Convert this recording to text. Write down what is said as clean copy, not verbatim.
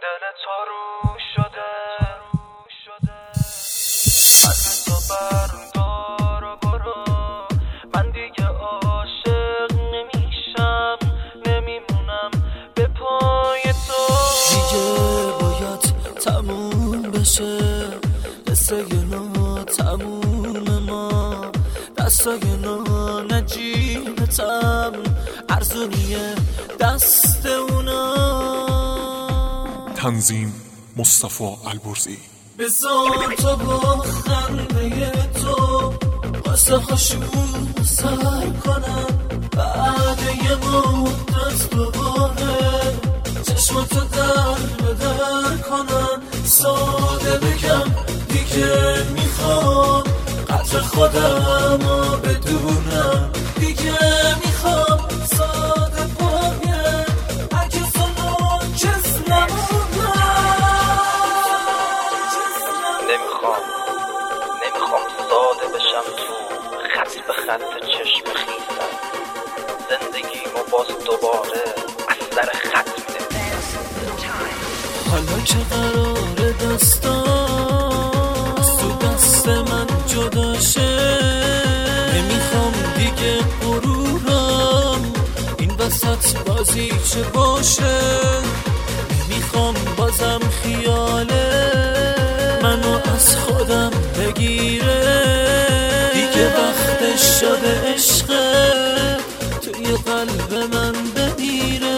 دل تو رو شده از تو بردار و برو، من دیگه عاشق نمیشم، نمیمونم به پای تو. دیگه باید تموم بشه قصه نو تموم ما، دستای نو نجیبتم ارزونیه دست اونا. تنظیم مصطفی البرزی. بذار تو با خنده تو قصه هاشون سر کنم، بعد یه مدت دوباره چشماتو در به در کنم. ساده بگم دیگه میخوام قدر خودم رو بدونم، دیگه میخوام ساده باید عکس و ناچیز نمونم. نمیخوام ساده بشم تو خط به خط چشم خیزم، زندگیمو باز دوباره از سر خط میده. حالا که قراره دستان از تو دست من جدا شه، نمیخوام دیگه غرورم این وسط بازی چه باشه. نمیخوام بازم خیاله منو از خودم بگیره، دیگه وقتش شده عشقه توی قلب من بمیره.